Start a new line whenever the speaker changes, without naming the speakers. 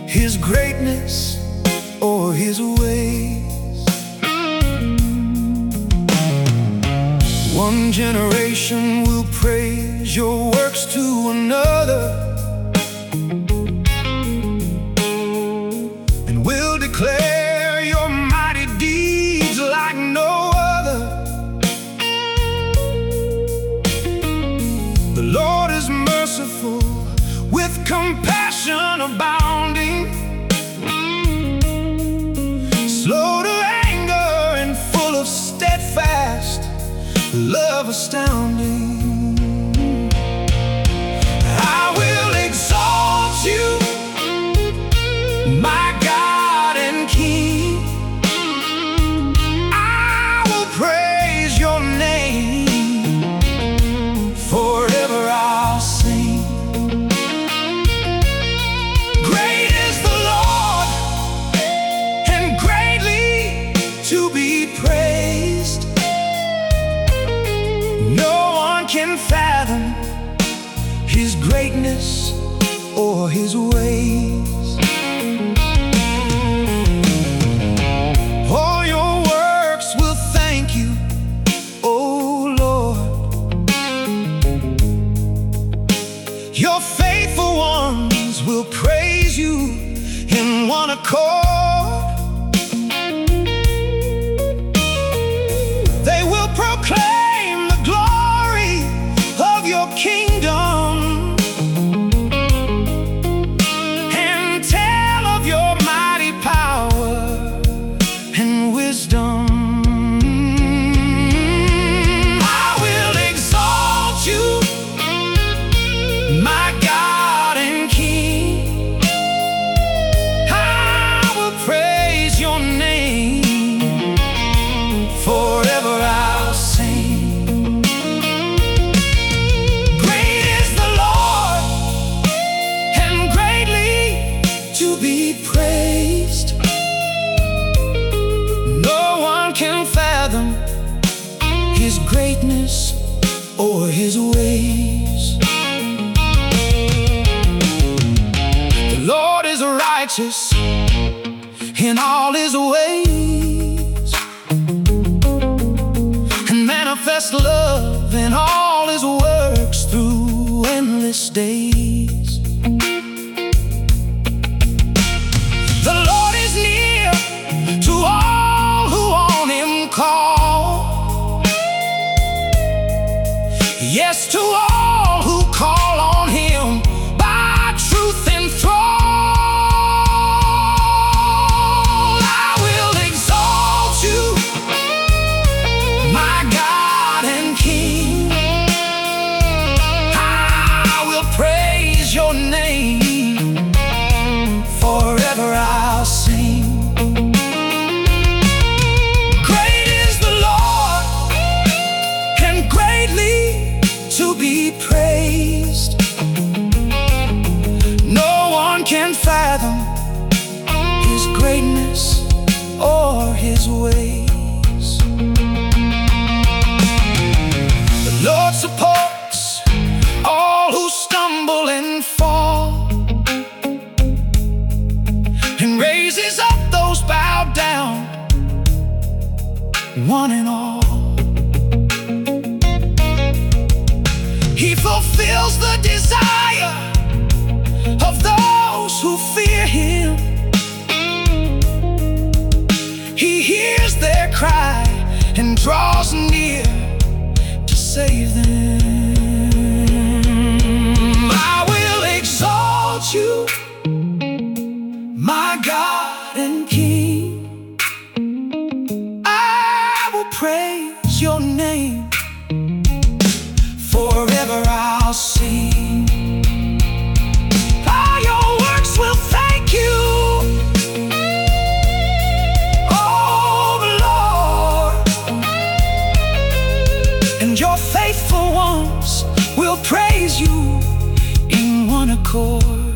His greatness or His ways. One generation will praise your works to another, and will declare your mighty deeds like no other. The Lord is merciful, with compassion abounding, slow to anger and full of steadfast love astounding. I will exalt you, my God and King. I will praise your name, forever I'll sing. Great is the Lord, and greatly to be praised. No one can fathom His greatness or His ways. All your works will thank you, O Lord. Your faithful ones will praise you in one accord. They will proclaim the glory of your kingdom, and tell of your mighty power and wisdom. I will exalt you, my God and King. I will praise your name, forever I'll sing. Great is the Lord, and greatly to be praised. No one can fathom His greatness or His ways. The Lord is righteous in all His ways, and manifest love in all His works through endless days. The Lord is near to all who on Him call, yes, to all who call on Him by truth and thrall. I will exalt you, my God and King. I will praise your name, forever I'll sing. Great is the Lord, and greatly to be praised. No one can fathom His greatness or His ways. The Lord supports all who stumble and fall, and raises up those bowed down, one and all. He fulfills the desire of those who fear Him. He hears their cry and draws near to save them. I will exalt you, my God and King. I will praise your name, forever I'll sing. All your works will thank you, oh Lord, and your faithful ones will praise you in one accord.